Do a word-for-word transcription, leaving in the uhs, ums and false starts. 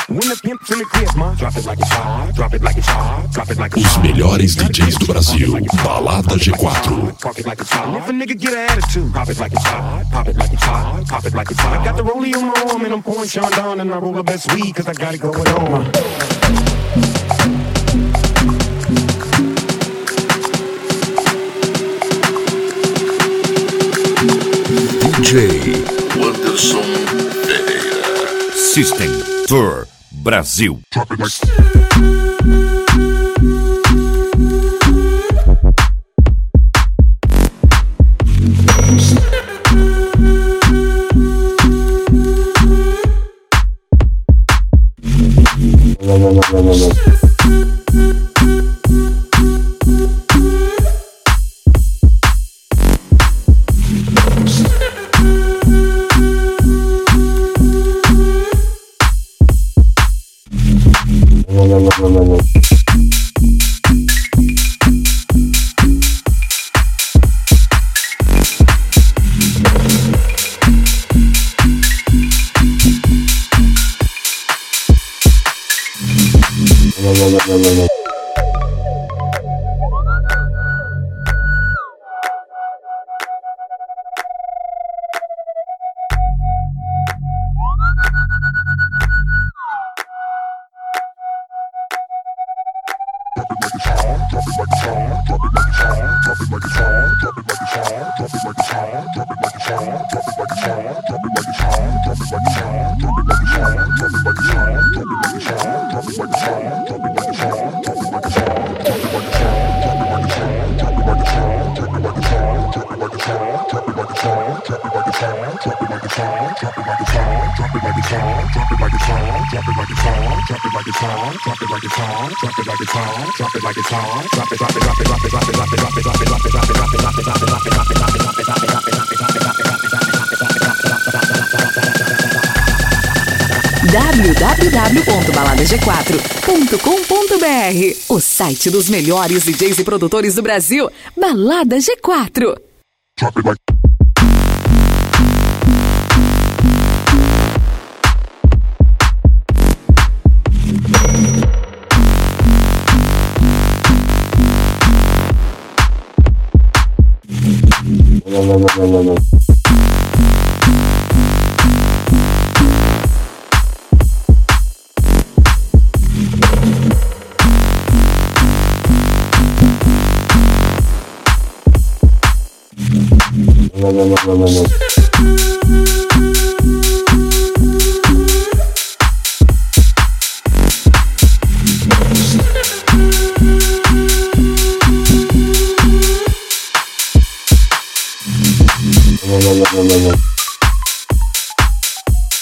Os melhores D Js do Brasil. Balada G quatro. D J Wanderson Pereira. System Tour Brasil. w w w ponto balada g quatro ponto com ponto b r, o site dos melhores D Js e produtores do Brasil. Balada G quatro. No, no, no, no, no.